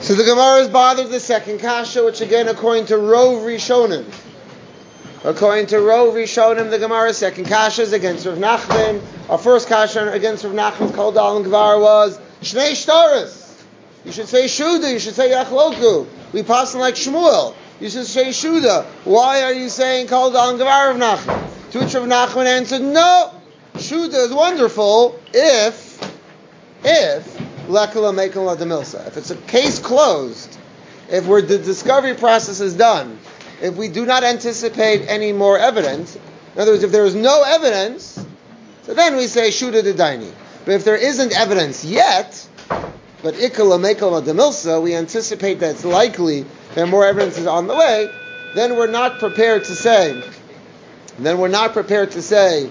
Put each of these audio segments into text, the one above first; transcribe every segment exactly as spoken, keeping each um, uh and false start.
So the Gemara is bothered with the second kasha, which again, according to Rov Rishonim, according to Rov Rishonim, the Gemara's second kasha is against Rav Nachman. Our first kasha against Rav Nachman's Kol Dal and Gvar was Shnei Shtaris. You should say Shuda. You should say Yachloku. We pass like Shmuel. You should say Shuda. Why are you saying Kol Dal and Gvar, Rav Nachman? To which Rav Nachman answered, no, Shuda is wonderful if, if Lekala Mekala Demilsa. If it's a case closed, if we're, the discovery process is done, if we do not anticipate any more evidence, in other words, if there is no evidence, so then we say Shuda de Daini. But if there isn't evidence yet, but Ikala Mekala Demilsa, we anticipate that it's likely that more evidence is on the way, then we're not prepared to say, then we're not prepared to say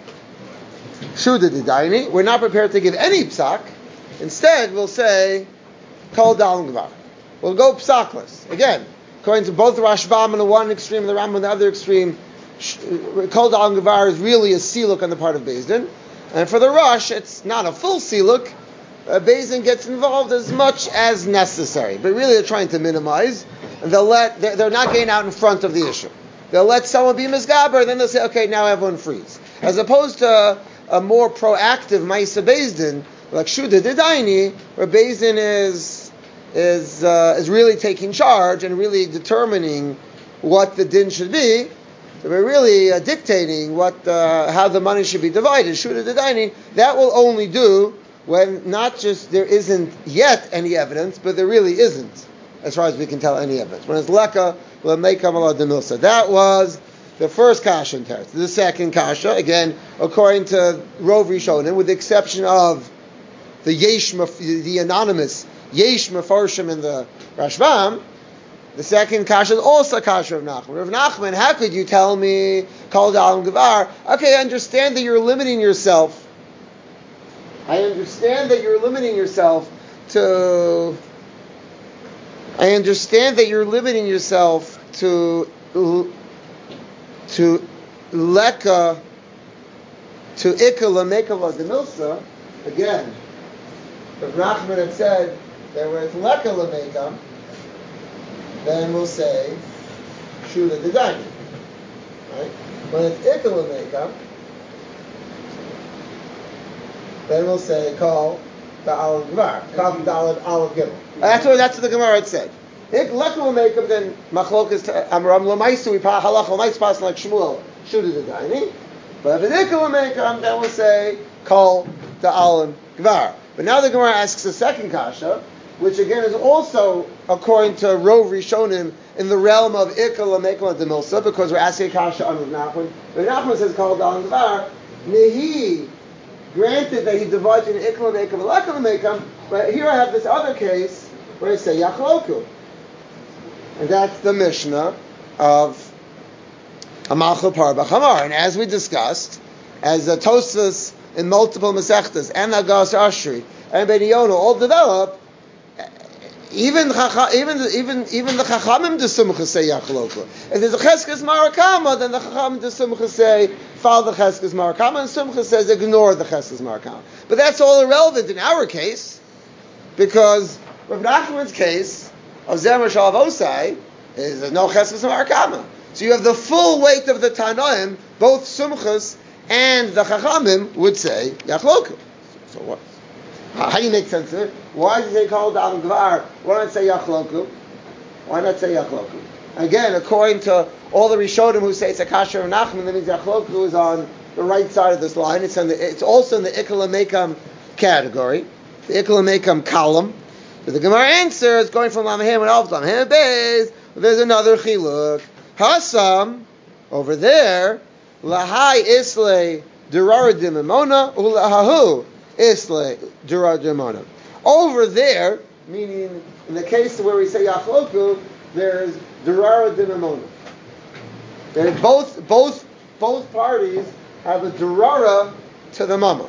Shuda de Daini. We're not prepared to give any psak. Instead, we'll say Kol Dal and Gvar. We'll go psakless. Again, according to both the Rashbam on the one extreme and the Rambam on the other extreme, Kol Dal and Gvar is really a siluk on the part of Beis Din. And for the Rosh, it's not a full siluk. Uh, Beis Din gets involved as much as necessary. But really they're trying to minimize. And they'll let, they're, they're not getting out in front of the issue. They'll let someone be misgaber, and then they'll say, okay, now everyone frees. As opposed to a more proactive Maisa Beis Din, like Shuda Didaini, where Beis Din is is uh, is really taking charge and really determining what the din should be. So we're really uh, dictating what uh, how the money should be divided. Shuda Didaini, that will only do when not just there isn't yet any evidence, but there really isn't, as far as we can tell, any evidence. When it's Leka, L'meikam ala demilsa. That was the first kasha in Teretz. The second kasha, again, according to Rov Rishonim, with the exception of the Yesh, the anonymous Yesh Mefarshim in the Rashbam, the second kasha is also kasha of Nachman. Rav Nachman, how could you tell me Kol Dal and Gvar? Okay, I understand that you're limiting yourself. I understand that you're limiting yourself to. I understand that you're limiting yourself to to leka to ikala mekala demilsa. Again, if Nachman had said that where it's leka lamekam, then we'll say shuda dedani. Right? When it's ikala mekam, then we'll say call the aleph gvar, call the aleph aleph gimel. That's what that's what the Gemara had said. Ik leka lamekam, then machlokas amram lamaisu we pa halach lamais pas like Shmuel shuda dedani. But if it's ikala mekam, then we'll say call the aleph gvar. But now the Gemara asks a second kasha, which again is also according to Rov Rishonim in the realm of Ikala Mekala Demilsa, because we're asking a kasha on Rav Nachman. Rav Nachman says called Dal and Gvar. Nehi, granted that he divides in Ikala Mekam and Lekala Mekam, but here I have this other case where I say Yachloku, and that's the Mishnah of Amalchel Parba Chamar. And as we discussed, as the Tosfos in multiple Masechtas, and Nagas Ashri, and Ben Yonah all develop, even even even even the Chachamim de Sumcha say Yachloku. If there's a Cheskes Marakama, then the Chachamim de Sumcha say follow the Cheskes Marakama, and Sumcha says ignore the Cheskes Marakama. But that's all irrelevant in our case, because Rav Nachman's case of Zemer Shalav Osai is there's no Cheskes Marakama. So you have the full weight of the Tanoim, both Sumchas and the Chachamim would say Yachloku. So what? How do you make sense of it? Why did they call Dal and Gvar? Why not say Yachloku? Why not say Yachloku? Again, according to all the Rishonim who say it's a kasher of Nachman, that means Yachloku is on the right side of this line. It's, on the, it's also in the Ikala Mekam category, the Ikala Mekam column. But the Gemara answers, going from Lamahim and Alv Lamahim Beis, there's another Chiluk. Hasam, over there, Lahai Isle Durar Dimimona, Ulahahu Isle Durar Dimimona. Over there, meaning in the case where we say Yachloku, there's Durar Dimimona. There's both both both parties have a Durara to the Mama.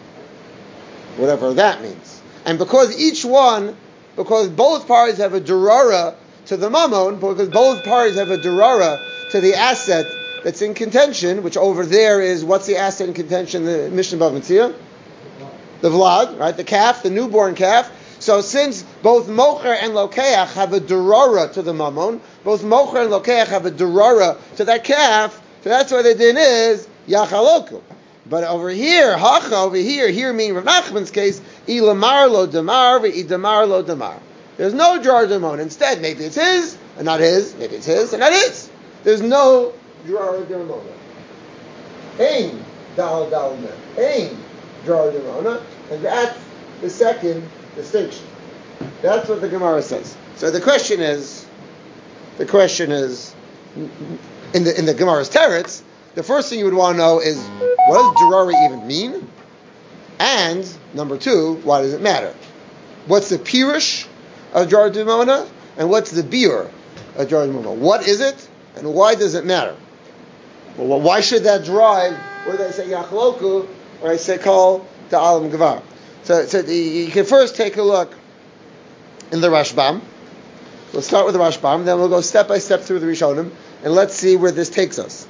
Whatever that means. And because each one, because both parties have a Durara to the Mammon, because both parties have a Durara to the asset that's in contention, which over there is, what's the asset in contention, the Mishnah Bava Metzia? The Vlad, right? The calf, the newborn calf. So since both Mocher and Lokeach have a durara to the Mammon, both Mocher and Lokeach have a durara to that calf, so that's why the din is Yachaloku. But over here, Hacha, over here, here meaning Rav Nachman's case, Ilamar lo damar, ve'idamar lo damar. There's no Drar Damon. Instead, maybe it's his, and not his, maybe it's his, and not his. There's no Drar Damon. Ain Dal Dal Men. Ain Drar Damon. And that's the second distinction. That's what the Gemara says. So the question is, the question is, in the in the Gemara's teretz, the first thing you would want to know is, what does Durara even mean? And, number two, why does it matter? What's the pirush of Drar Dimona? And what's the biur of Drar Dimona? What is it? And why does it matter? Well, why should that drive, whether I say Yachloku or I say Kol to Alam Gavar? So, so the, you can first take a look in the Rashbam. We'll start with the Rashbam, then we'll go step by step through the Rishonim, and let's see where this takes us.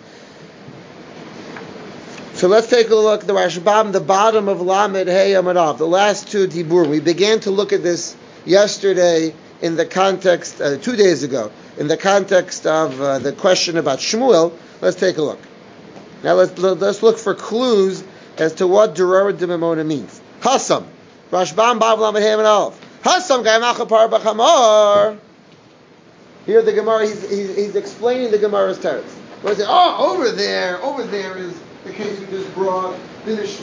So let's take a look at the Rashbam, the bottom of Lamed Hey Amadav, the last two Dibur. We began to look at this yesterday in the context, uh, two days ago, in the context of uh, the question about Shmuel. Let's take a look. Now let's let's look for clues as to what Durara Dimimona means. Hasam, Rashbam Bav Lamed Hey Amadav. Hasam Gayamacha Par B'Chamar. Here the Gemara, he's, he's, he's explaining the Gemara's teretz. Where say, oh, over there, over there is the case we just brought. They both,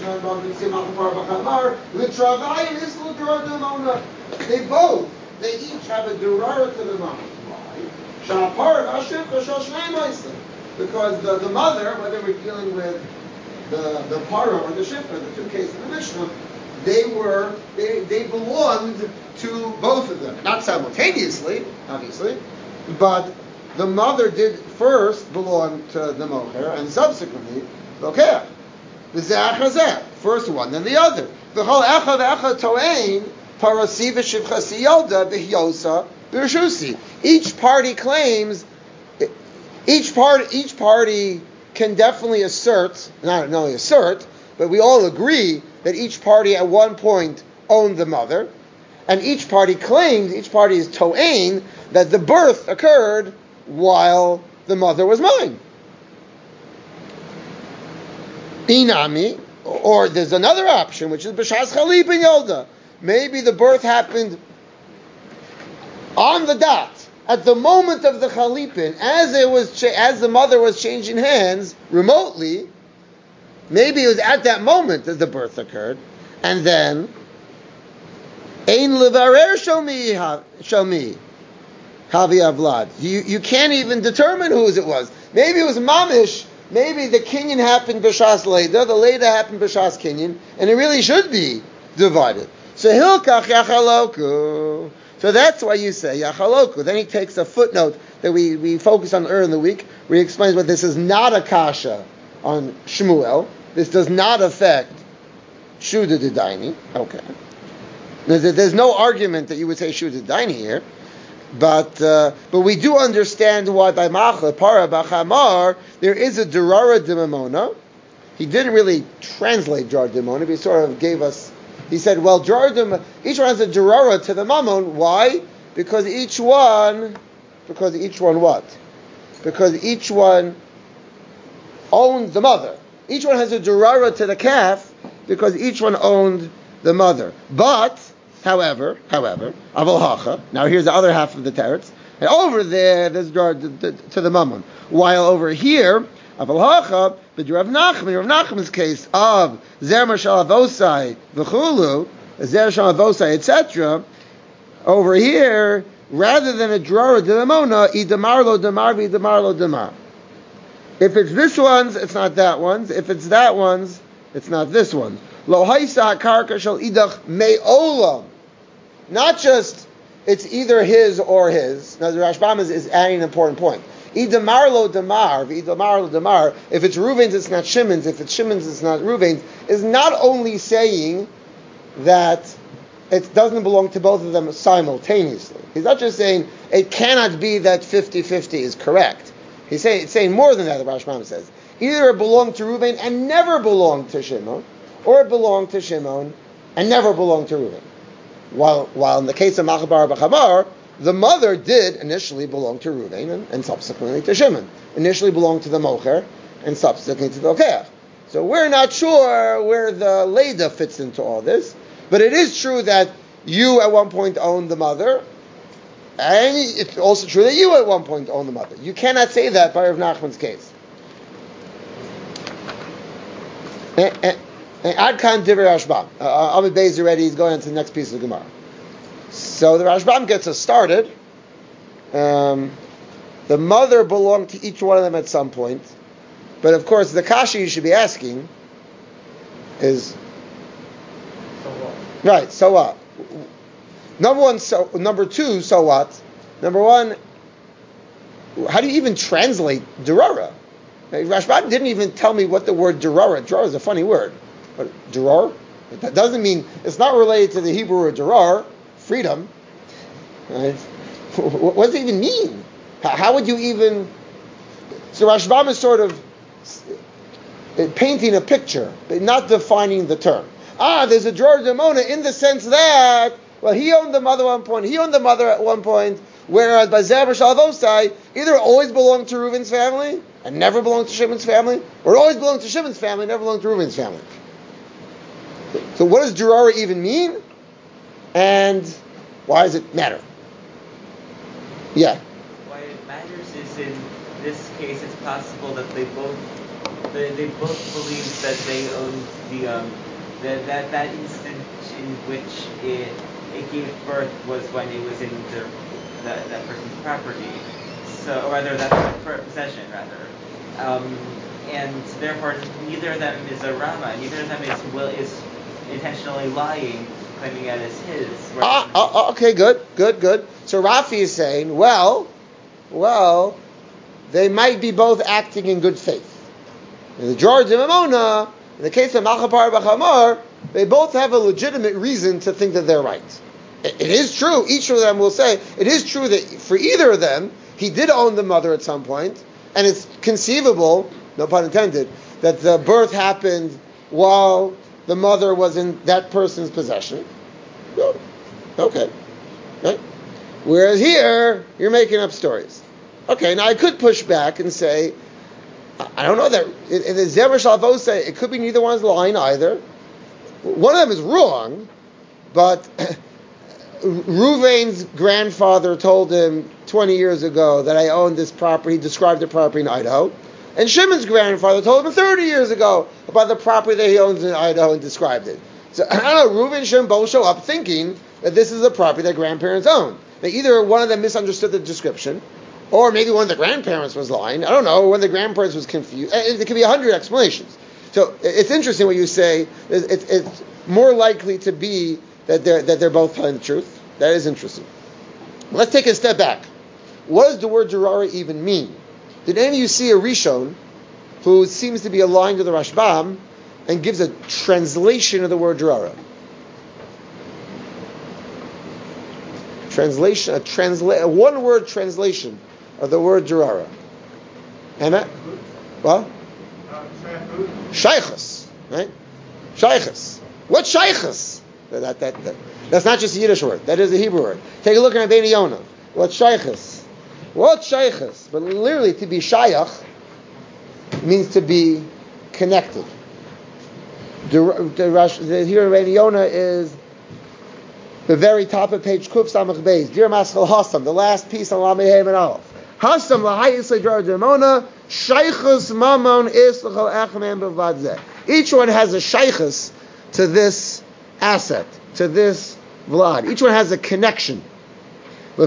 they each have a durara to the mother. Why? Because the, the mother, whether we're dealing with the the para or the shifra, the two cases in the Mishnah, they were they they belonged to both of them, not simultaneously, obviously, but the mother did first belong to the mocher and subsequently okay. The zeh first one, then the other. V'chol echad echad toein parasi v'shivchasi yolda b'hyosa b'rishusi. Each party claims, each part, each party can definitely assert, not only assert, but we all agree that each party at one point owned the mother, and each party claims, each party is toein, that the birth occurred while the mother was mine. Inami, or there's another option, which is b'shas chalip and yolda. Maybe the birth happened on the dot, at the moment of the chalipin, as it was, cha- as the mother was changing hands remotely. Maybe it was at that moment that the birth occurred, and then ein levarer shomi shomi havi avlad. You you can't even determine whose it was. Maybe it was mamish. Maybe the kinyan happened b'shas leida, the leida happened b'shas kinyan, and it really should be divided. So hilkach yachaloku. So that's why you say yachaloku. Then he takes a footnote that we, we focused on earlier in the week, where he explains what this is not a kasha on Shmuel. This does not affect Shuda Didaini. Okay. There's, there's no argument that you would say Shuda Didaini here. But uh, but we do understand why by Macha, Para, Bachamar, there is a Durara Dimamona. He didn't really translate Drar Dimamona, but he sort of gave us, he said, well, Drar Dimamona, each one has a Durara to the Mammon. Why? Because each one, because each one what? Because each one owned the mother. Each one has a Durara to the calf, because each one owned the mother. But, However, however, Aval Hacha. Now here's the other half of the teretz. And over there, there's Drar to, to, to the Mammon. While over here, Aval Hacha, but Rav Nachman, Rav Nachman's case of Zer Mashal Avosai V'chulu, Zer Mashal Avosai, et cetera. Over here, rather than a Drar to the Mona, Idamar lo Damar, Idamar lo Damar. If it's this one's, it's not that one's. If it's that one's, it's not this one's. Lo haisa karka shel idach me'olam. Not just it's either his or his. Now the Rashbam is, is adding an important point. Idamar lo damar, v'idamar lo damar. If it's Reuven's, it's not Shimon's. If it's Shimon's, it's not Reuven's. Is not only saying that it doesn't belong to both of them simultaneously. He's not just saying it cannot be that fifty-fifty is correct. He's saying it's saying more than that. The Rashbam says either it belonged to Reuven and never belonged to Shimon, or it belonged to Shimon and never belonged to Reuven. While while in the case of Machabar B'Chamar, the mother did initially belong to Reuven and, and subsequently to Shimon. Initially belonged to the Mocher and subsequently to the Lokeach. So we're not sure where the Leda fits into all this, but it is true that you at one point owned the mother, and it's also true that you at one point owned the mother. You cannot say that by Rav Nachman's case. Adkan Divrei Rashbam. Amid Beis already, he's going on to the next piece of the Gemara. So the Rashbam gets us started. Um, the mother belonged to each one of them at some point. But of course, the kasha you should be asking is... So what? Right, so what? Number one, so... Number two, so what? Number one, how do you even translate Durara? Rashbam didn't even tell me what the word Durara... Durara is a funny word. But Durar? That doesn't mean... It's not related to the Hebrew word Durar, freedom. Right? What does it even mean? How would you even... So Rashbam is sort of painting a picture, but not defining the term. Ah, there's a Dror Demona in the sense that, well, he owned the mother at one point, he owned the mother at one point, whereas by Zer Shalvosai, either always belonged to Reuven's family and never belonged to Shimon's family, or always belonged to Shimon's family and never belonged to Reuven's family. So what does Durara even mean? And why does it matter? Yeah. Why it matters is in this case it's possible that they both they, they both believe that they owned the um the, that that instant in which it it gave birth was when it was in the that, that person's property. So or rather that possession rather. Um, and therefore neither of them is a Rama, neither of them is will is intentionally lying, claiming it as his. Ah, ah, okay, good, good, good. So Rafi is saying, well, well, they might be both acting in good faith. In the Dror Dimamona, in the case of Machapar B'Chamar, they both have a legitimate reason to think that they're right. It, it is true, each of them will say, it is true that for either of them, he did own the mother at some point, and it's conceivable, no pun intended, that the birth happened while the mother was in that person's possession. Good. Okay. Right? Whereas here, you're making up stories. Okay, now I could push back and say, I don't know that, in the Zever Shalvosai, it could be neither one's lying either. One of them is wrong, but Reuven's grandfather told him twenty years ago that I owned this property, he described the property in Idaho. And Shimon's grandfather told him thirty years ago about the property that he owns in Idaho and described it. So, I don't know, Reuven and Shimon both show up thinking that this is a property that grandparents own. Now, either one of them misunderstood the description, or maybe one of the grandparents was lying. I don't know, one of the grandparents was confused. There could be a hundred explanations. So, it's interesting what you say. It's, it's more likely to be that they're, that they're both telling the truth. That is interesting. Let's take a step back. What does the word Durara even mean? Did any of you see a Rishon who seems to be aligned to the Rashbam and gives a translation of the word Durara? Translation, a transla- a one-word translation of the word Durara. Emma? What? Shaychus, right? Shaychus. What Shaychus? That, that, that, that, that's not just a Yiddish word. That is a Hebrew word. Take a look at Rabbeinu Yonah. What Shaychus? What Shaychus? But literally, to be Shayach means to be connected. The, the, the here Rabbeinu Yonah is the very top of page Kuf Samach Beis. Dear Maschal Hassam, the last piece on Lamei Hey and Aleph. Hassam lahayis le'drar demona Shaychus mamon is l'chol echman b'vad zeh. Each one has a Shaychus to this asset, to this Vlad. Each one has a connection. The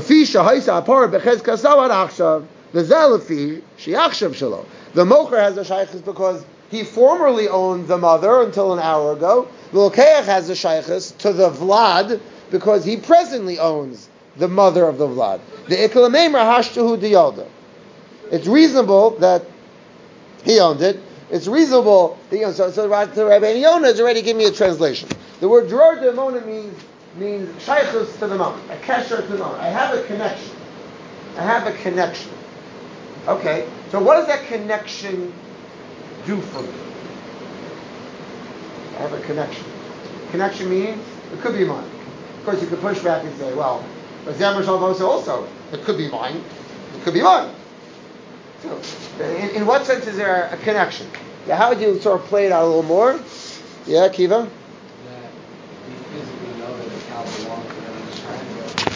Mocher has a shaykhus because he formerly owned the mother until an hour ago. The Lokeach has a shaykhus to the Vlad because he presently owns the mother of the Vlad. The Ikalamemer hashtuhu diyalda. It's reasonable that he owned it. It's reasonable that he owned it. So, so Rabbi Yonah has already given me a translation. The word Dror Demona means means shaykhus to the moment, a kesher to the moment. I have a connection. I have a connection. Okay, so what does that connection do for me? I have a connection. Connection means it could be mine. Of course, you could push back and say, well, but Zemer Shalavosa also, it could be mine, it could be mine. So, in, in what sense is there a connection? Yeah, how would you sort of play it out a little more? Yeah, Kiva? That you physically know that the cow belongs to them. Just trying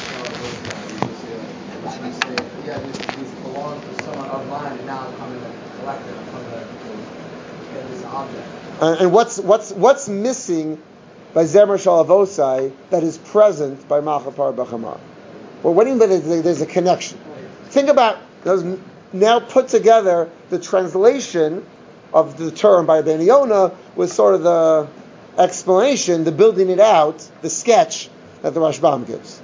to you just say, yeah, this, this belongs to someone of mine, and now I'm coming to collect it. I'm coming to get this object. Uh, and what's what's what's missing by Zemer Shalavosai that is present by Machapar B'Chamar? Well, what do you mean by there's, there's a connection? Think about those. Now put together the translation of the term by Ben Yonah with sort of the explanation, the building it out, the sketch that the Rashbam gives.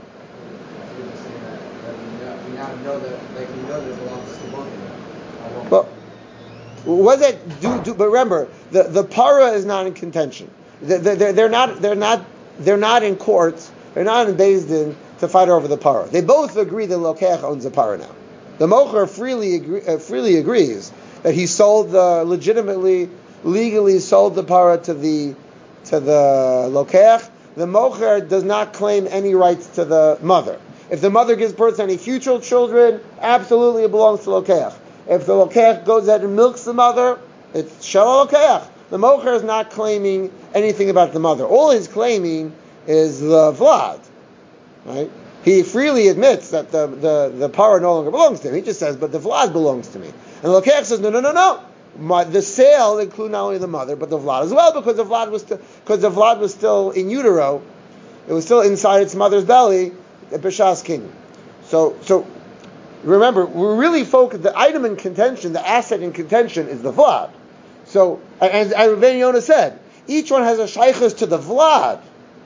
We now know that, like, we know that it belongs to both of them. Well, what does that do? do but remember, the, the para is not in contention. They're, they're, they're not. They're not. They're not in court. They're not in Beis Din to fight over the para. They both agree that Lokeach owns the para now. The Mocher freely agree, uh, freely agrees that he sold the legitimately, legally sold the para to the to the Lokeach. The Mocher does not claim any rights to the mother. If the mother gives birth to any future children, absolutely it belongs to Lokeach. If the Lokeach goes ahead and milks the mother, it's Shel Lokeach. The Mocher is not claiming anything about the mother. All he's claiming is the Vlad, right? He freely admits that the, the, the para no longer belongs to him. He just says, but the Vlad belongs to me. And the Lokeach says, no, no, no, no. My, the sale includes not only the mother, but the Vlad as well, because the Vlad was still, because the Vlad was still in utero. It was still inside its mother's belly, at Bishas King. So, so remember, we're really focused, the item in contention, the asset in contention is the Vlad. So, as, as Ben Yonah said, each one has a shaykhus to the Vlad.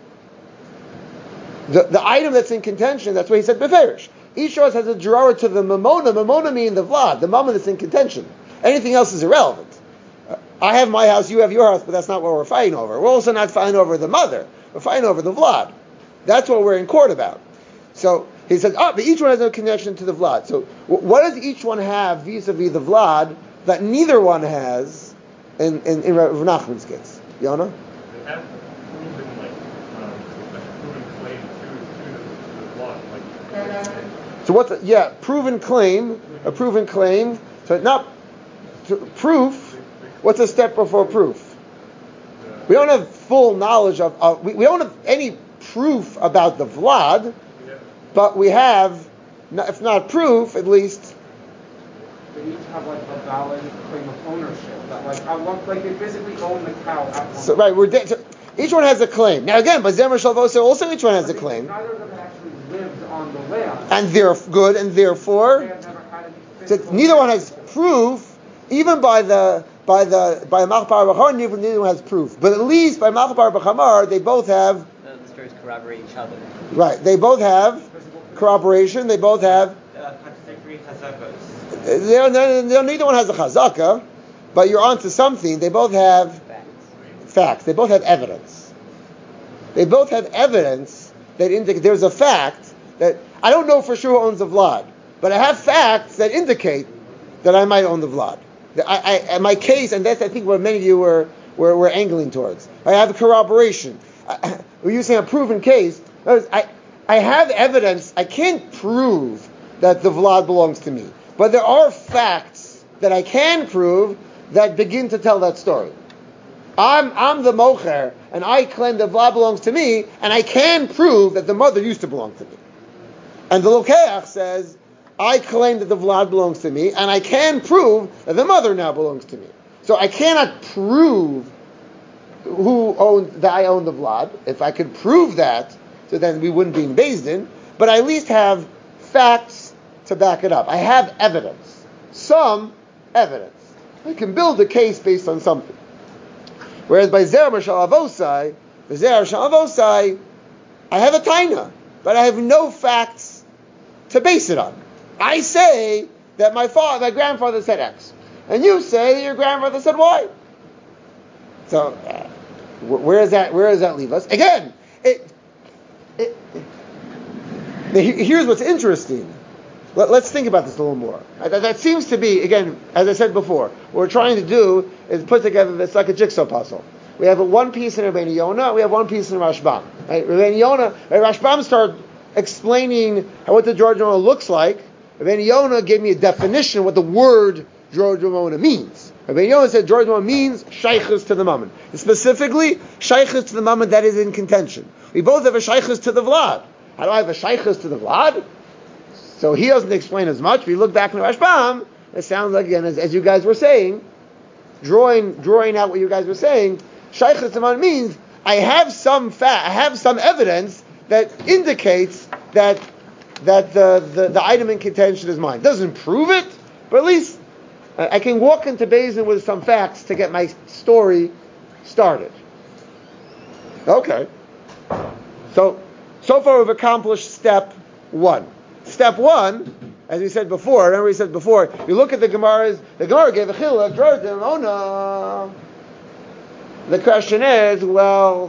The, the item that's in contention, that's what he said beferish. Each of us has a gerara to the mamona. Mamona meaning the vlad, the mamona that's in contention. Anything else is irrelevant. Uh, I have my house, you have your house, but that's not what we're fighting over. We're also not fighting over the mother. We're fighting over the vlad. That's what we're in court about. So he says, oh, but each one has a connection to the vlad. So w- what does each one have vis-a-vis the vlad that neither one has in, in, in Rav Nachman's case? Yonah? They have proven, like, um, a proven claim to, to the, to the blood. Like, so what's a, yeah, proven claim, a proven claim. So not to, proof. What's a step before proof? We don't have full knowledge of. Uh, we, we don't have any proof about the Vlad, but we have, if not proof, at least. They each have like a valid claim of ownership. That like I want, like they physically own the cow. At one So right, we're de- so each one has a claim. Now again, but Zemer Shalvosa also each one has a claim. Neither of them had actually lived on the land. And they're good, and therefore, They have never had any so physical neither one land. has proof, even by the by the by Machapar B'Chamar, neither, neither one has proof. But at least by Machapar B'Chamar, they both have. The, the stories corroborate each other. Right, they both have corroboration. They both have. Uh, contradictory chazakos. They're, they're, they're, neither one has a chazaka, but you're onto something. They both have Facts. facts. They both have evidence. They both have evidence that indicate there's a fact that I don't know for sure who owns the Vlad, but I have facts that indicate that I might own the Vlad. I, I, my case, and that's I think what many of you were were, were angling towards. I have corroboration. I, we're using a proven case. I I have evidence. I can't prove that the Vlad belongs to me. But there are facts that I can prove that begin to tell that story. I'm I'm the mocher, and I claim that Vlad belongs to me, and I can prove that the mother used to belong to me. And the Lokeach says, I claim that the Vlad belongs to me, and I can prove that the mother now belongs to me. So I cannot prove who owned that I own the Vlad. If I could prove that, so then we wouldn't be in Beis Din, but I at least have facts to back it up. I have evidence. Some evidence. I can build a case based on something. Whereas by Zer Shalavosai, the Zer Shalavosai, I have a taina, but I have no facts to base it on. I say that my father, my grandfather said X, and you say that your grandfather said Y. So, uh, where is that? Where does that leave us? Again, it, it, it, here's what's interesting. Let, let's think about this a little more. That, that seems to be, again, as I said before, what we're trying to do is put together this like a jigsaw puzzle. we have a one piece in Rabbeinu Yonah, we have one piece in Rashbam. Right? Rabbeinu Yonah, right, Rashbam started explaining how, what the Dror Damona looks like. Rabbeinu Yonah gave me a definition of what the word Dror Damona means. Rabbeinu Yonah said Dror Damona means shaykhus to the mammon. Specifically, shaykhus to the mammon that is in contention. We both have a shaykhus to the vlad. How do I have a shaykhus to the vlad? So he doesn't explain as much. If you look back in the Rashbam, it sounds like, again, as, as you guys were saying, drawing drawing out what you guys were saying, shaykhus to the mammon means I have some fa- I have some evidence that indicates that that the, the, the item in contention is mine. Doesn't prove it, but at least I can walk into Beis with some facts to get my story started. Okay. So, so far we've accomplished step one. Step one, as we said before, remember we said before, you look at the Gemara's, the Gemara gave a chiluk, Dror Damona. The question is, well,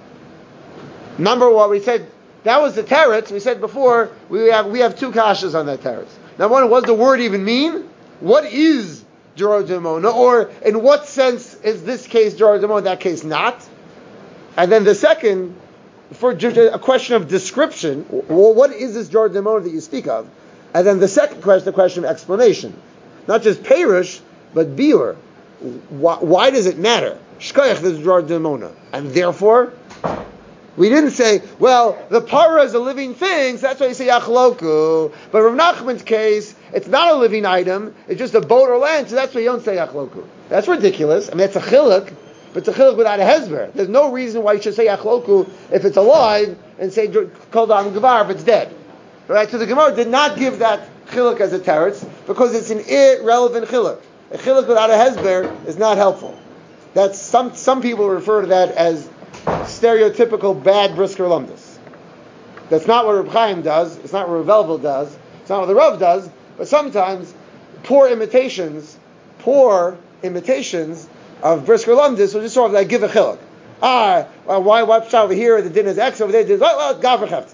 number one, we said, that was the teretz. We said before, we have we have two kashas on that teretz. Number one, what does the word even mean? What is Dror Damona? Or in what sense is this case Dror Damona, that case not? And then the second, for just a question of description, well, what is this Dror Damona that you speak of? And then the second question, the question of explanation. Not just Perush, but Biur. Why, why does it matter? Shkoyach, this is Dror Damona. And therefore, we didn't say, well, the para is a living thing, so that's why you say yachloku. But Rav Nachman's case, it's not a living item, it's just a boat or land, so that's why you don't say yachloku. That's ridiculous. I mean, it's a chiluk, but it's a chiluk without a hezber. There's no reason why you should say yachloku if it's alive, and say kol dam gavar if it's dead. Right? So the Gemara did not give that chiluk as a teretz, because it's an irrelevant chiluk. A chiluk without a hezber is not helpful. That's some some people refer to that as stereotypical bad brisker lumdus. That's not what Reb Chaim does. It's not what Rav Elvel does. It's not what the Rav does. But sometimes poor imitations, poor imitations of brisker lumdus will just sort of like give a chiluk. Ah, well, why why over here the din is X over there? It's oh, well, gavra chefza.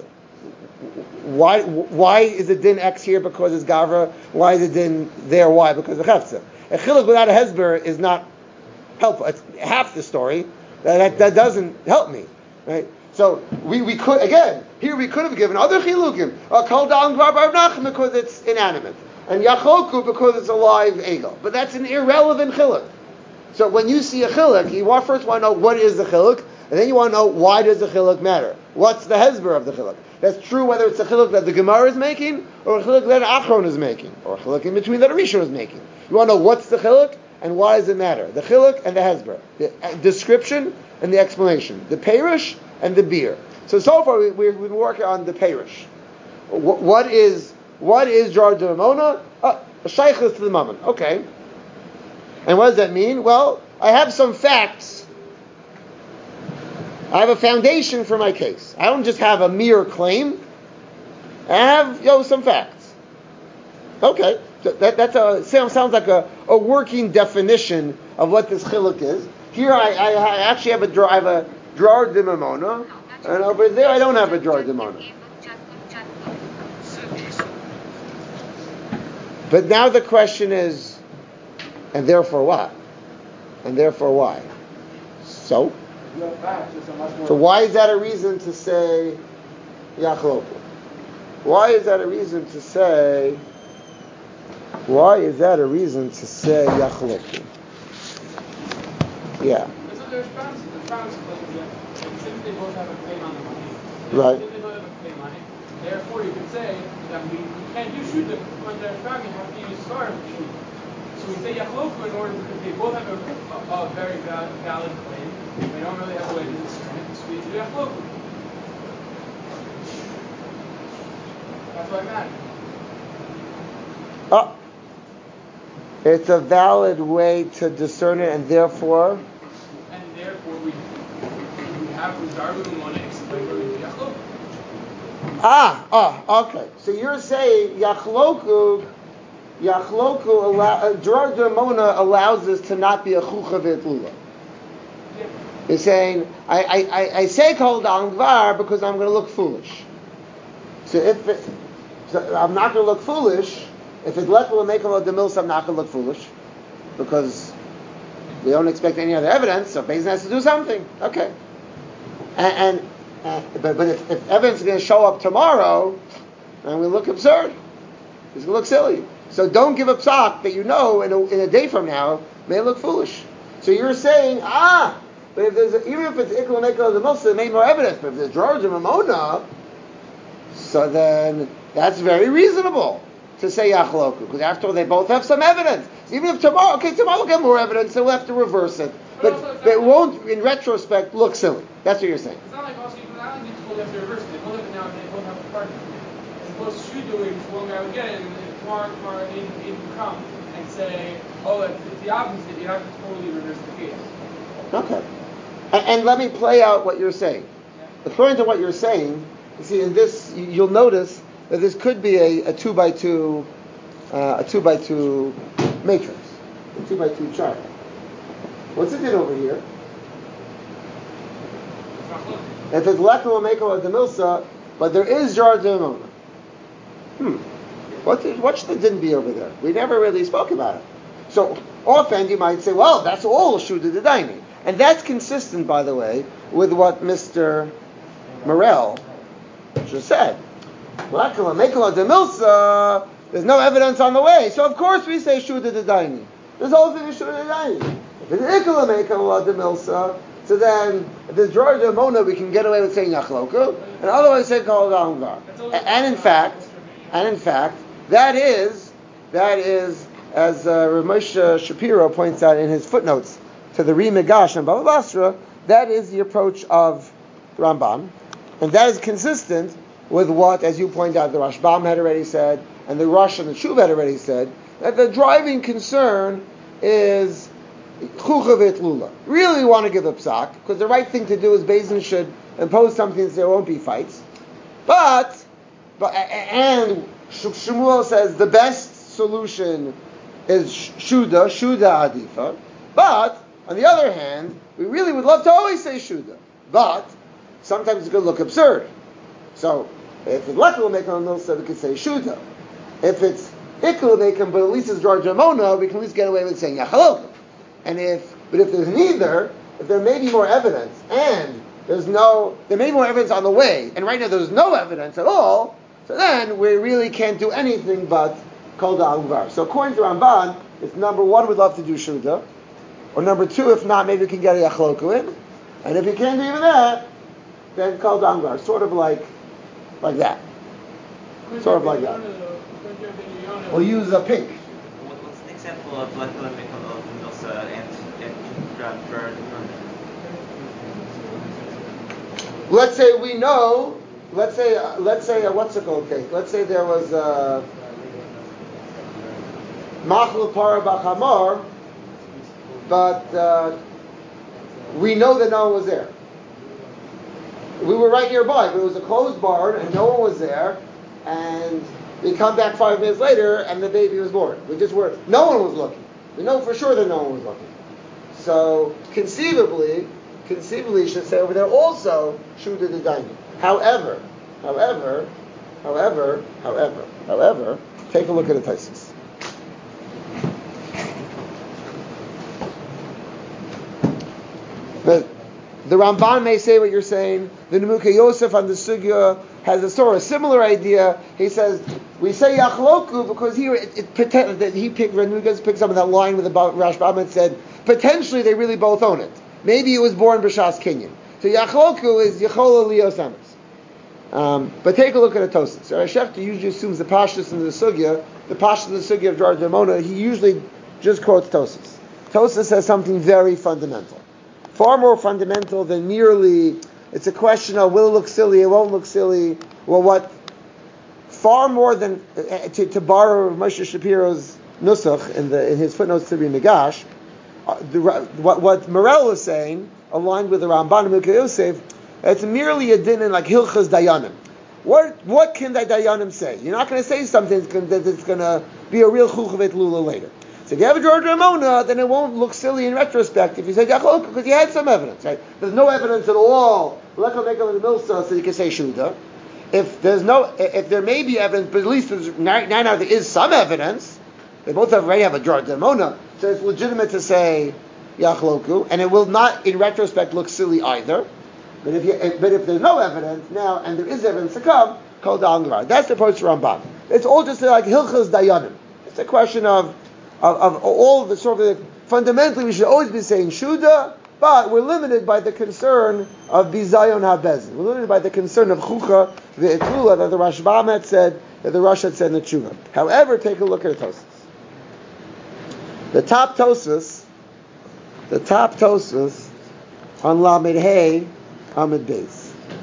Why why is the din X here because it's gavra? Why is the din there? Why? Because of chefza. A chiluk without a hezber is not helpful. It's half the story. That, that, that doesn't help me, right? So we, we could, again, here we could have given other chilukim. Kol dam gvar bar Nachman because it's inanimate. And yachloku because it's a live egel. But that's an irrelevant chiluk. So when you see a chiluk, you want, first want to know what is the chiluk, and then you want to know why does the chiluk matter? What's the hezber of the chiluk? That's true whether it's a chiluk that the Gemara is making, or a chiluk that an Achron is making, or a chiluk in between that a Rishon is making. You want to know what's the chiluk, and why does it matter? The chiluk and the hezber. The description and the explanation. The perush and the beer. So, so far we, we've been working on the perush. What, what is what is Dror Damona? Uh, a shaykhus to the mammon. Okay. And what does that mean? Well, I have some facts. I have a foundation for my case. I don't just have a mere claim. I have, you know, some facts. Okay. That that's a sounds like a, a working definition of what this chiluk is. Here I, I, I actually have a draw. I have a Dror Damona, and over there I don't have a Dror Damona. But now the question is, and therefore what? And therefore why? So, so why is that a reason to say yachloku? Why is that a reason to say? Why is that a reason to say yachloku? Yeah. Since they both have a claim on the money, right. Since they both have a claim on it, therefore you could say that we, we can't use shootim when they're strong, you have to use scar for shootim. So we say yachloku in order because they both have a, a, a very valid, valid claim. We don't really have a way to discern it, so we do yachloku. That's why it matters. Oh. It's a valid way to discern it, and therefore. And therefore we we have Rosaru Mona explain where we do yachloku. Ah, ah, okay. So you're saying yachloku, yachloku allow uh, Dror Damona allows us to not be a chucha v'etlula. Yeah. You're saying I, I, I, I say kol dam gvar because I'm going to look foolish. So if it, so I'm not going to look foolish. If it's lechel and make a demils, I'm not going to look foolish, because we don't expect any other evidence, so Beis Din has to do something. Okay. And, and uh, but, but if, if evidence is going to show up tomorrow, then we look absurd. It's going to look silly. So don't give a psak that you know in a, in a day from now may look foolish. So you're saying, ah, but if there's a, even if it's ikul nekal the most, it made more evidence. But if there's George and Mamona, so then that's very reasonable to say yachloku, because after all they both have some evidence. Even if tomorrow, okay, tomorrow we'll get more evidence, so we'll have to reverse it. But, but, but it won't, in retrospect, look silly. That's what you're saying. It's not like also, you not only told have to reverse it, they both have it now, and they both have a partner. As opposed to should doing, one guy would get it, and then tomorrow, tomorrow, Aiden would come and say, oh, it's, it's the opposite, you have to totally reverse the case. Okay. And, and let me play out what you're saying. Yeah. According to what you're saying, you see, in this, you, you'll notice that this could be a, a two by two, uh, a two by two matrix, a two by two chart. What's it did over here? If it's Lekul Meko the Milsa, but there is Jar Mona. Hmm. What did, what should the din be over there? We never really spoke about it. So often you might say, well, that's all Shuda the Daini. And that's consistent, by the way, with what Mister Morel just said. Lekul Meko the Milsa, there's no evidence on the way. So of course we say Shuda the Daini. There's whole thing is Shuda the Daini. If it's Ikula Meko the Milsa, so then, if there's George and Mona, we can get away with saying Yachloku, and otherwise say Kol Gamgar. And in fact, and in fact, that is, that is, as uh, Rav Moshe Shapiro points out in his footnotes to the Ri Migash and Baba Basra, that is the approach of the Ramban, and that is consistent with what, as you point out, the Rashbam had already said, and the Rosh and the Shuv had already said, that the driving concern is Chuchavet Lula. Really want to give a psak, because the right thing to do is Beis Din should impose something so there won't be fights. But, but and Shmuel says the best solution is Shuda, Shuda Adifa. But, on the other hand, we really would love to always say Shuda. But, sometimes it could look absurd. So, if it's Lekul Meko Milsa, we could say Shuda. If it's Ikul Meko, but at least it's George Mona, we can at least get away with saying Yachaloka. And if, but if there's neither, if there may be more evidence, and there's no, there may be more evidence on the way, and right now there's no evidence at all, so then we really can't do anything but Kol Da'al. So according to Ramban, if number one would love to do Shuda, or number two, if not, maybe we can get a Yachloku in, and if you can't do even that, then Kol Da'al. Sort of like, like that. Sort of like that. We'll use a pink. What's an example of Lekul Meko and and for let's say we know. Let's say. Uh, let's say. Uh, what's it called? Okay. Let's say there was Machlul Para Bachamar, but uh, we know that no one was there. We were right nearby, but it was a closed barn and no one was there, and we come back five minutes later and the baby was born. We just were. No one was looking. We know for sure that no one was looking. So conceivably, conceivably, you should say over there also Shuda the Daini. However, however, however, however, however, take a look at the Taisus. The, the Ramban may say what you're saying. The Nemuka Yosef on the Sugya has a sort of similar idea. He says we say Yachloku because here it, it pretend that he picked Renugas picked some of that line with the Rashbam and said potentially they really both own it. Maybe it was born b'shas Kinyan. So Yachloku is Yechola Lios Emes. Um, but take a look at the Tosas. So Shefta usually assumes the Pashtus in the Sugya, the Pashtus in the Sugya of George Mona. He usually just quotes Tosas. Tosas says something very fundamental, far more fundamental than merely. It's a question of will it look silly, it won't look silly. Well, what? Far more than uh, to, to borrow Moshe Shapiro's nusach in the in his footnotes to Ri Migash, uh, the, what what Morel is saying, aligned with the Ramban and Milka Yosef, it's merely a din in like Hilchas Dayanim. What what can the Dayanim say? You're not going to say something that's going to be a real Chuchavet Lula later. So if you have a George Ramona, then it won't look silly in retrospect if you say Yachlok, because you had some evidence, right? There's no evidence at all. Lekul Meko the Milsa, so you can say Shuda. If there's no, if there may be evidence, but at least there's, now, now there is some evidence. They both have, already have a George Ramona, so it's legitimate to say Yachloku, and it will not, in retrospect, look silly either. But if you, but if there's no evidence now, and there is evidence to come, Kol Dal Ngar. That's the approach to Ramban. It's all just like Hilchos Dayanim. It's a question of, of, of all the sort of, fundamentally we should always be saying Shuda, but we're limited by the concern of Bizayon HaBezin. We're limited by the concern of Chucha Ve'etlula that the Rashbam had said, that the Rosh had said in the Tshuva. However, take a look at the Tosas. The top Tosas, the top Tosas on Lamed Hey, Amid Beis.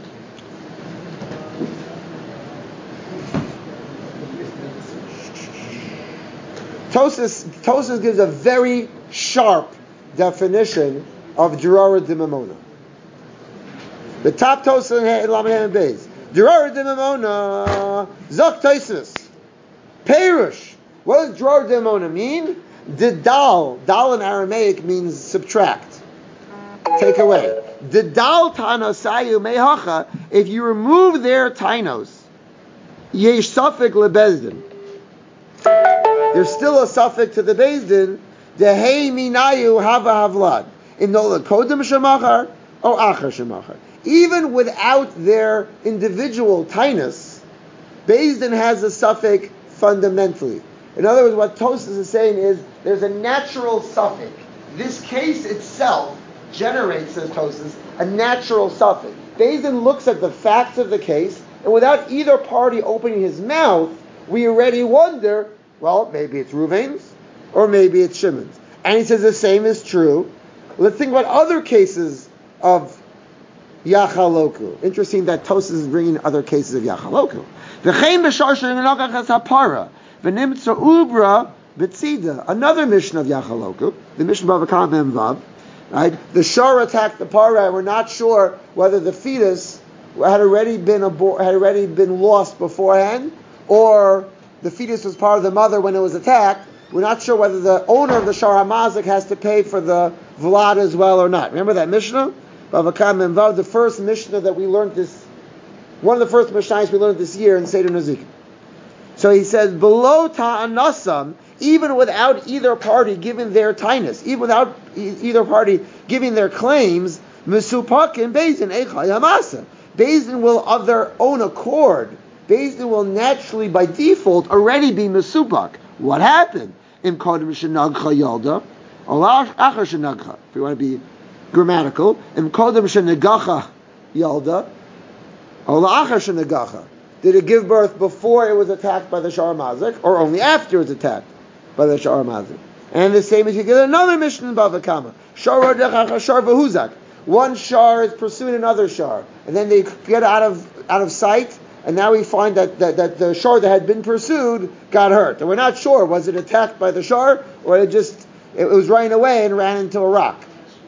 Tosas, Tosas gives a very sharp definition of Gerara Dimamona. The top Tosas in Lamed Hey Amid Beis. Gerara Dimamona, Zok Tosas. Perush. What does Gerara Dimamona mean? The dal, dal in Aramaic means subtract, take away. The dal tanosayu mehacha, if you remove their tainos, yesh suffik lebezdin. There's still a suffix to the bezdin. Dehei minayu hava havlad. In nola kodem shemachar or achar shemachar. Even without their individual tainos, bezdin has a suffix fundamentally. In other words, what Tosas is saying is there's a natural suffix. This case itself generates, says Tosas, a natural suffix. Beis Din looks at the facts of the case, and without either party opening his mouth, we already wonder, well, maybe it's Ruvain's, or maybe it's Shimon's. And he says the same is true. Let's think about other cases of Yachaloku. Interesting that Tosas is bringing other cases of Yachaloku. V'nimtza ubra b'tzida. Another mission of Yachaloku, the mission of Bava Kama Vav. Right, the shar attacked the para. We're not sure whether the fetus had already been abor- had already been lost beforehand, or the fetus was part of the mother when it was attacked. We're not sure whether the owner of the shar hamazik has to pay for the vlad as well or not. Remember that Mishnah, Bava Kama Vav, the first Mishnah that we learned this, one of the first Mishnahs we learned this year in Seder Nezikin. So he says, below ta'anasam, even without either party giving their tinus, even without e- either party giving their claims, Mesupakim Bezdin Echai Hamasa. Bezdin will, of their own accord, Bezdin will naturally, by default, already be Mesupak. What happened? Im Kodim Shenagcha Yalda, or Achar Shenagcha, if you want to be grammatical. Im Kodim Shenagacha Yalda, or Achar Shenagacha. Did it give birth before it was attacked by the Shar Mazik, or only after it was attacked by the Shar Mazik? And the same as you get another mission in Bava Kama. Shar v'huzak. One shar is pursuing another shar, and then they get out of out of sight, and now we find that, that, that the shar that had been pursued got hurt. And we're not sure, was it attacked by the shar, or it just it was running away and ran into a rock.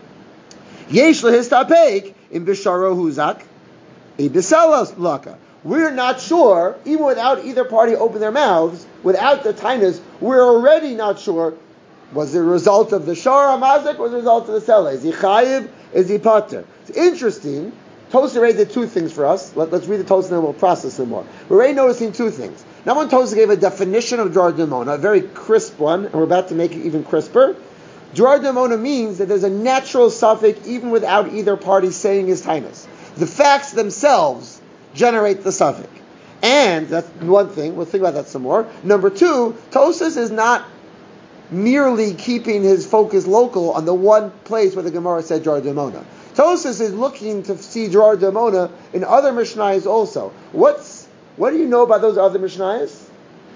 Yesh lehistapeik in bisharo huzak, a bisalas laka. We're not sure, even without either party open their mouths, without the tinus, we're already not sure, was it a result of the shar hamazik or was it a result of the sela? Is he chayiv? Is he pater? It's interesting. Tosafos already did two things for us. Let, let's read the Tosafos and then we'll process some more. We're already noticing two things. Number one, Tosafos gave a definition of Gerara Dimamona, a very crisp one, and we're about to make it even crisper. Gerara Dimamona means that there's a natural suffix even without either party saying his tinus. The facts themselves generate the suffix. And that's one thing. We'll think about that some more. Number two, Tosafos is not merely keeping his focus local on the one place where the Gemara said Gerara Dimamona. Tosafos is looking to see Gerara Dimamona in other Mishnayos also. What's what do you know about those other Mishnayos?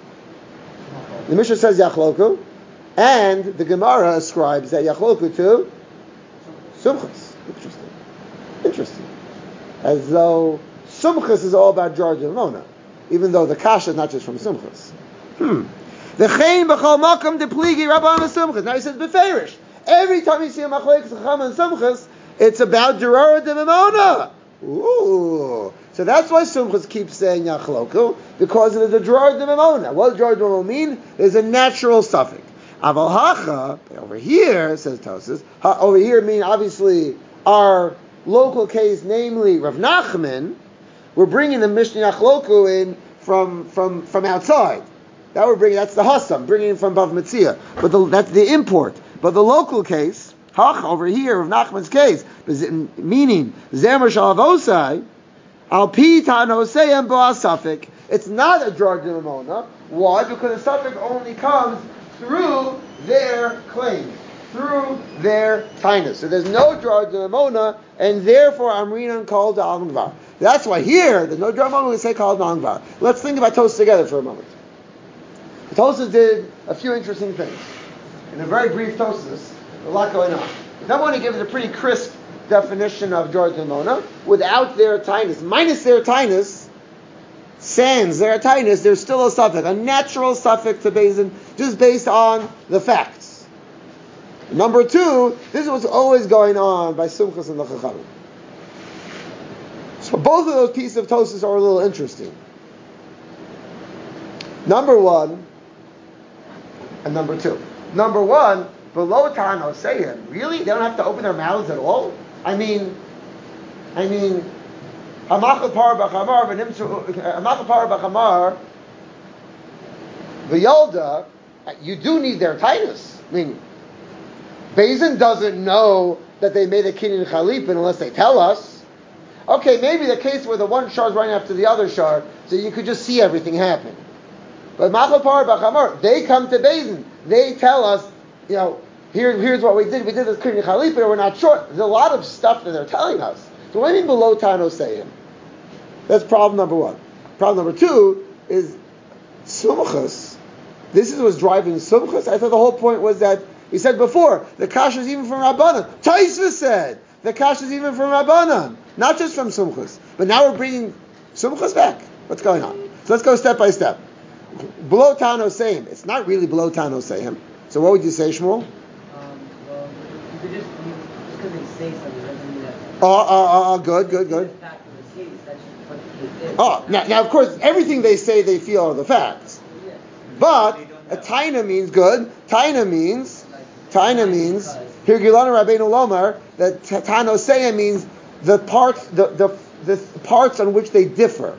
The Mishnah says Yachloku, and the Gemara ascribes that Yachloku to Sumchus. Interesting. Interesting. As though Sumchus is all about Gerara Dimamona, even though the kasha is not just from Sumchus. Hmm. The Chaim b'chol makam depligi Rabban Sumchus. Now he says beferish. Every time you see a machlekes Chacham and Sumchus, it's about Gerara Dimamona. Ooh. So that's why Sumchus keeps saying Yachloku, because of the Gerara Dimamona. What does Gerara Dimamona mean? There's a natural suffix. Aval hacha, over here, says Tosafos, over here mean obviously our local case, namely Rav Nachman. We're bringing the Mishnah Yachloku in from, from, from outside. That we're bringing, that's the Hassam, bringing it from Bav Metzia. But the, that's the import. But the local case, Hach, over here, of Nachman's case, meaning, Zemer Shalavosai, Al Pi Tanoseyem Bo'as Safik. It's not a drug de lemona. Why? Because the Safik only comes through their claim, through their tinus. So there's no drug de lemona, and therefore Amrinan called the Almvar. That's why here, there's no drug de lemona, we say called the Almvar. Let's think about Tosas together for a moment. Tosas did a few interesting things. In a very brief Tosas, a lot going on. Number one, he gives a pretty crisp definition of drug de lemona without their tinus. Minus their tinus, sans their tinus, there's still a suffix, a natural suffix to Beis, just based on the facts. Number two, this is what's always going on by Sumchus and the Chachamim. So both of those pieces of Tosas are a little interesting. Number one, and number two. Number one, below Tano Seyim, really? They don't have to open their mouths at all? I mean, I mean, Hamachal Par B'Chamar, Hamachal Par B'Chamar, V'Yolda, you do need their tinus. I mean, Bezin doesn't know that they made a kinyan chalipin unless they tell us. Okay, maybe the case where the one shar is running after the other shar, so you could just see everything happen. But Machal Par B'Chamar, they come to Bezin, they tell us, you know, here, here's what we did. We did this kinyan chalipin, we're not sure. There's a lot of stuff that they're telling us. So what do you mean below Tano Seyim? That's problem number one. Problem number two is Sumchus. This is what's driving Sumchus. I thought the whole point was that he said before the kasha is even from Rabbanan. Taisva said the kasha is even from Rabbanan, not just from Sumchus. But now we're bringing Sumchus back. What's going on? So let's go step by step. Below Tano Seyim. It's not really below Tano Seyim. So what would you say, Shmuel? Um, well, you could just just because they say something doesn't mean that. Oh, oh, oh, good, good, good. Oh, now, now, of course, everything they say they feel are the facts. But a taina means good. Taina means, taina means, here Gilana Rabbeinu Lomar, that Tano Seya means the parts, the, the, the parts on which they differ.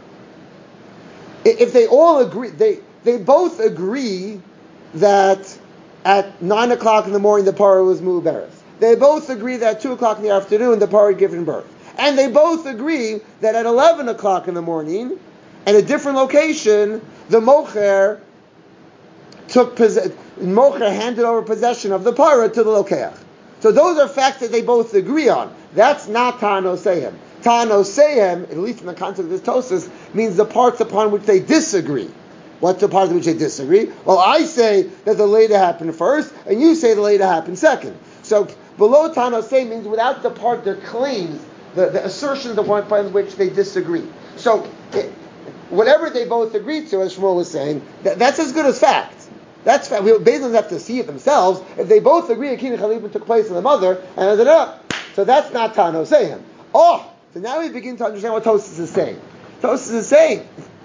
If they all agree, they, they both agree that at nine o'clock in the morning the parah was mu'beres. They both agree that at two o'clock in the afternoon the parah had given birth. And they both agree that at eleven o'clock in the morning, at a different location, the mocher took possession, mocher handed over possession of the parah to the lokeach. So those are facts that they both agree on. That's not Tano Sehem. Tano Sehem, at least in the context of this Tosas, means the parts upon which they disagree. What's the parts in which they disagree? Well, I say that the later happened first, and you say the later happened second. So below Tano Sehem means without the part that claims The, the assertions of one upon which they disagree. So, it, whatever they both agree to, as Shmuel was saying, that, that's as good as fact. That's fact. We basically have to see it themselves. If they both agree a kinyan chalipin took place in the mother, and da, da, da, so that's not Tano Sehem. Oh, so now we begin to understand what Tosas is saying. Tosas is saying,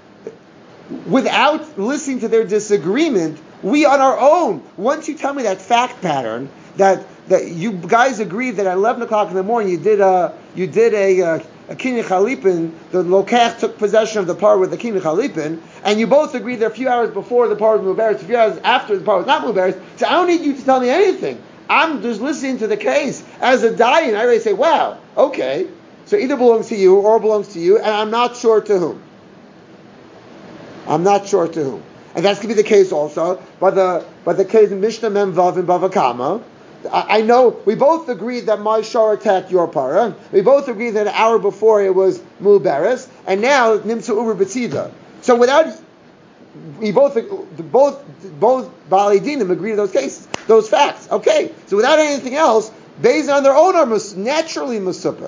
without listening to their disagreement, we on our own, once you tell me that fact pattern, that that you guys agreed that at eleven o'clock in the morning you did a you did a a, a kinyan chalipin, the lokach took possession of the parah with the kinyan chalipin, and you both agreed that a few hours before the parah was mu'beres, a few hours after the parah was not mu'beres. So I don't need you to tell me anything. I'm just listening to the case as a dayan. I already say, wow, okay, so either belongs to you or belongs to you, and I'm not sure to whom. I'm not sure to whom, and that's going to be the case also by the by the case in Mishnah Mem Vav in Bava Kama. I know we both agreed that my shar attacked your parah. We both agreed that an hour before it was mu'beres, and now nimtzu uber b'tzida. So without, we both both both Baalei Dinim agree to those cases, those facts. Okay, so without anything else, based on their own are mus- naturally musupik.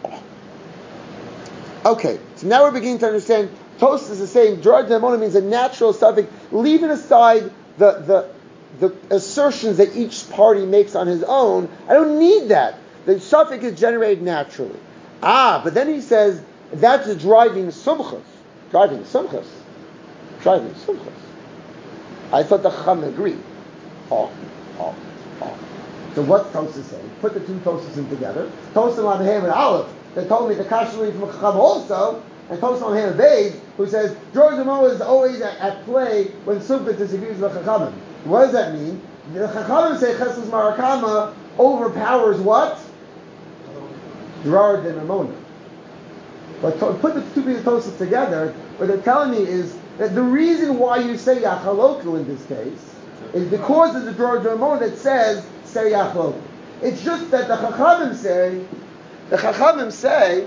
Okay, so now we're beginning to understand. Tosas is saying drug demona means a natural suffix, leaving aside the the. the assertions that each party makes on his own. I don't need that. The suffix is generated naturally. Ah, but then he says that's driving sumchus. Driving sumchus. Driving sumchus. I thought the Chacham agreed. Oh, oh, oh. So what's Tosas saying? Put the two Tosas in together. Tosas Lamehem and Aleph. They told me the Kashruli from Chacham also. and Tosfos on hand Beis, who says Dror Demona is always at, at play when Sumcha disagrees with the Chachamim. What does that mean? The Chachamim say Chesed Marakama overpowers what? Dror Demona. But to put the two pieces of Tosfos together, what they're telling me is that the reason why you say Yachaloku in this case is because of the Dror Demona that says say Yachaloku. It's just that the Chachamim say, the Chachamim say,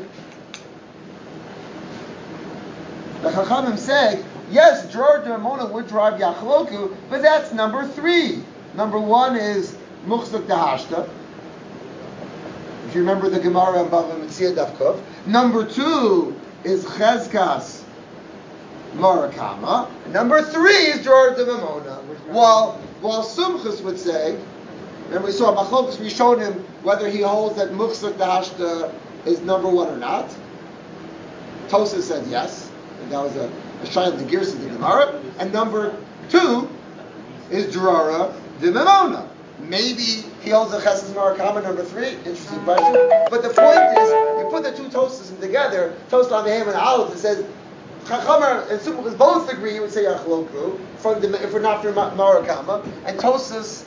the Chachamim say, yes, Dror Demona would drive Yachaloku, but that's number three. Number one is Muchzak Dahashta. If you remember the Gemara about the Mitzvah Davkov. Number two is Chezkas Marakama. Number three is Dror Demona. While while Sumchus would say, and we saw Machlokus, we showed him whether he holds that Muchzak Dahashta is number one or not. Tosfos said yes, and that was a, a shayla the Gersa the Gemara. And number two is Drora Demona. Maybe he holds the Chesed Marakama number three. Interesting question. But the point is, you put the two Tosfos together, Tosfos on the Ham and Aleph, it says Chachamar and Sumchus both agree. You would say Yachloku from the if we're not from Marakama, and Tosfos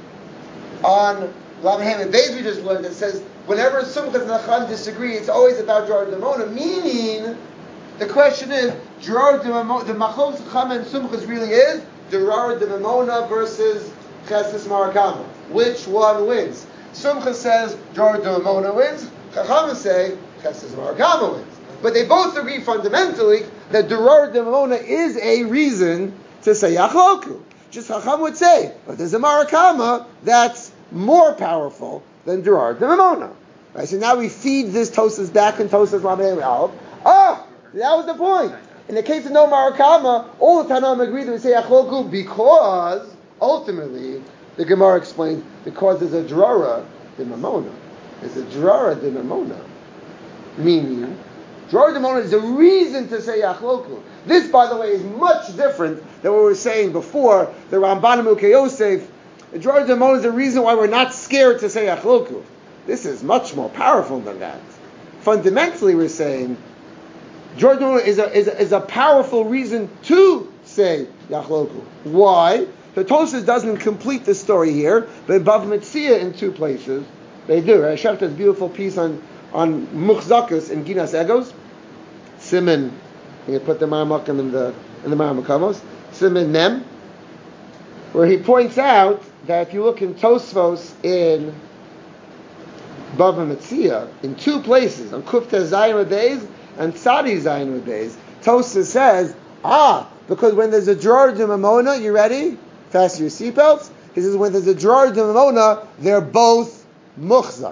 on Lav Ham and Beis we just learned that says whenever Sumchus and Chacham disagree, it's always about Dror Demona. Meaning, the question is Dror Demona. The Machlokus Chacham and Sumchus really is Dror Demona versus Chesed Marakama. Which one wins? Sumchus says Dror Demona wins. Chachamim say Chesed Marakama wins. But they both agree fundamentally that Dror Demona is a reason to say Yachloku. Just Chacham would say, but there's a Marakama that's more powerful than Dror Demona. Right? So now we feed this Tosfos back in Tosfos Lamed Aleph. Ah, that was the point. In the case of no Marakama, all the Tanaim agree that we say Yachloku because ultimately the Gemara explains because there's a Drora Demona. There's a Drora Demona. Meaning, Dror Demona is a reason to say Yachloku. This, by the way, is much different than what we were saying before. The Ramban and Ukei Yosef. Dror Demona is the reason why we're not scared to say Yachloku. This is much more powerful than that. Fundamentally, we're saying Dror Demona is a, is a, is a powerful reason to say Yachloku. Why? The Tosfos doesn't complete the story here, but in Bava Metzia in two places, they do. Right? Sheft has a beautiful piece on on Muchzakus in Ginas Egos. Siman, you put the Maramak in the in the Maramakamos. Siman Mem, where he points out that if you look in Tosfos in Bava Metzia, in two places, on Kufta Zayin Beis and Tzadi Zayin Beis, Tosfos says, ah, because when there's a Dror Demona, you ready? Fasten your seatbelts. He says when there's a Dror Demona, they're both Muchzak.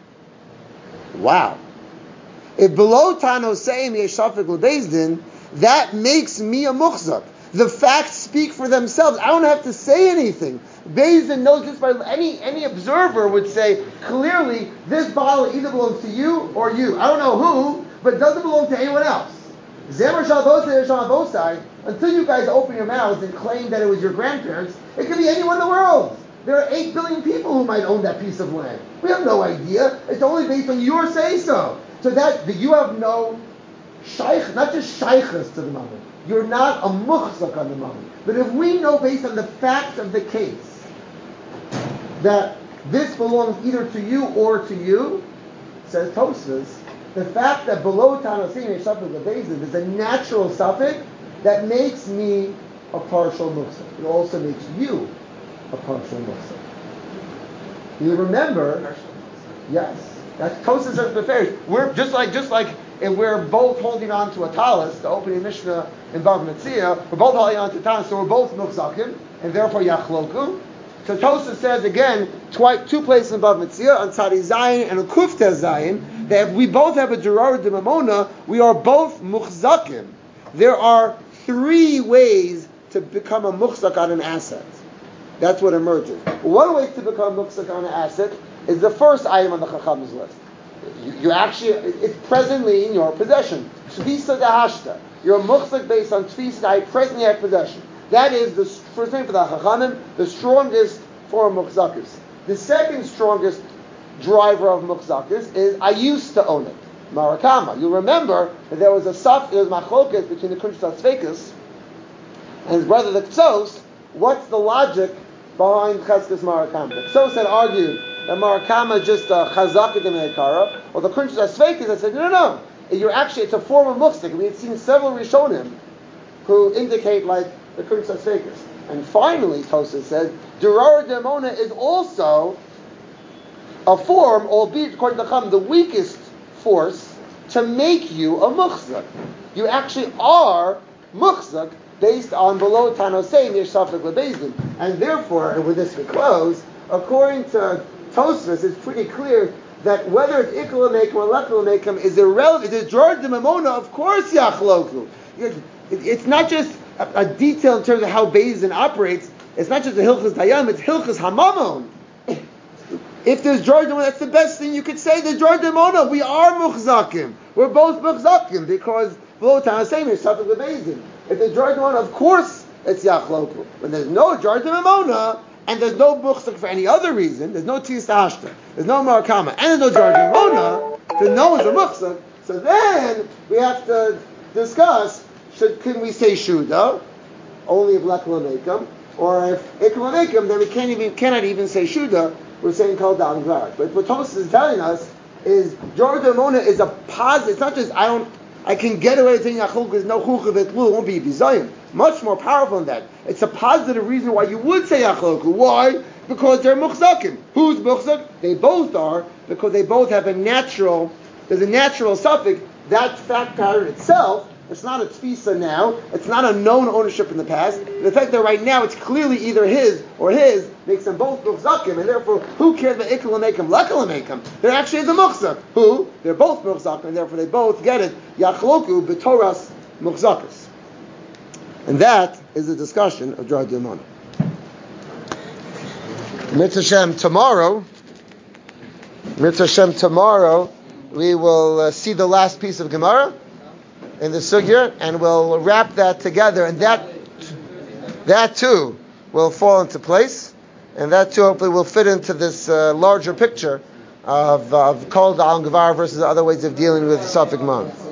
Wow. If below Tano saying Yeshafik L'Bezdin, that makes me a Muchzak. The facts speak for themselves. I don't have to say anything. Bezdin knows this by any any observer would say clearly this bottle either belongs to you or you. I don't know who, but it doesn't belong to anyone else. Zemer Shalbosai Shalbosai, until you guys open your mouths and claim that it was your grandparents, it could be anyone in the world. There are eight billion people who might own that piece of land. We have no idea. It's only based on your say-so. So that, that you have no shaykh, not just shaykhs to the mummy. You're not a muchzak on the mummy. But if we know based on the facts of the case that this belongs either to you or to you, says Tosfos, the fact that below Tanosim Yeshafik L'Bezdin is a natural suffix that makes me a partial muchzak. It also makes you a partial muchzak. You remember? Yes, that's Tosfos says Beferish. We're just like just like if we're both holding on to a talis, the opening Mishnah in Bava Metzia, we're both holding on to a talis, so we're both muchzakim, and therefore yachloku. So Tosfos says again, twice, two places in Bava Metzia, on Tzadi Zayin and on Kufta Zayin, that if we both have a Dror Demona, we are both muchzakim. There are three ways to become a muchzak on an asset. That's what emerges. One way to become muchzak on an asset is the first item on the Chacham's list. You, you actually, it's presently in your possession. Tfisa dahashta. You're a muchzak based on tfisa, I presently have possession. That is the first name for the Chachamim, the strongest form of muchzakus. The second strongest driver of muchzakus is I used to own it. Marakama. You remember that there was a saf, there was machloket between the Kunshas Tzveikus and his brother the Ksos. What's the logic behind Cheskes Marakama? The Ksos had argued that Marakama is just a chazak in the Meikara, or the Kunshas Tzveikus had said, no, no, no. You're actually, it's a form of muchzik. We had seen several Rishonim who indicate like the Kunshas Tzveikus. And finally, Tosas says, Durara Demona is also a form, albeit according to Chum, the weakest force to make you a muchzak. You actually are muchzak based on below Tanosei near Safek Lebezin. And therefore, and with this we close, according to Tosfos, it's pretty clear that whether it's Ikla Mekim or Lekla Mekim is irrelevant. It's Durara Demona, of course, Yachloku. It's not just a, a detail in terms of how Bezin operates. It's not just the Hilchas Dayam, it's Hilchas Hamamon. If there's Jordan, that's the best thing you could say. There's Jordan Mona. We are Muchzakim. We're both Muchzakim because below time same is Safek Lebezin. If there's Jordan Mona, of course it's Yachloku. When there's no Jordan Mona and there's no Muchzak for any other reason, there's no Tis Hashta, there's no Marakama, and there's no Jordan Mona, then no one's a Muchzak. So then we have to discuss: should can we say Shuda only if Lekla Mekam, or if Ikla Mekam, then we can't even cannot even say Shuda. We're saying called Dal Gvar. But what Tosfos is telling us is Jordan Mona is a positive. It's not just I don't I can get away with saying Achulk is no Chulk it won't be Bizayim. Much more powerful than that. It's a positive reason why you would say Achulk. Why? Because they're Muchzakim. Who's Muchzak? They both are, because they both have a natural there's a natural suffix. That fact pattern itself, it's not a tfisa now, it's not a known ownership in the past. The fact that right now it's clearly either his or his makes them both muchzakim, and therefore who cares about ikal mekim, lekal mekim? They're actually the muchzak. Who? They're both muchzakim, and therefore they both get it. Yachloku b'toras muchzakas. And that is the discussion of Drad Yomana. Mitzvah Shem tomorrow. Mitzvah Shem tomorrow. We will uh, see the last piece of Gemara in the sugya, and we'll wrap that together, and that that too will fall into place, and that too hopefully will fit into this uh, larger picture of, of Kol Dal Gvar versus other ways of dealing with Safek Man.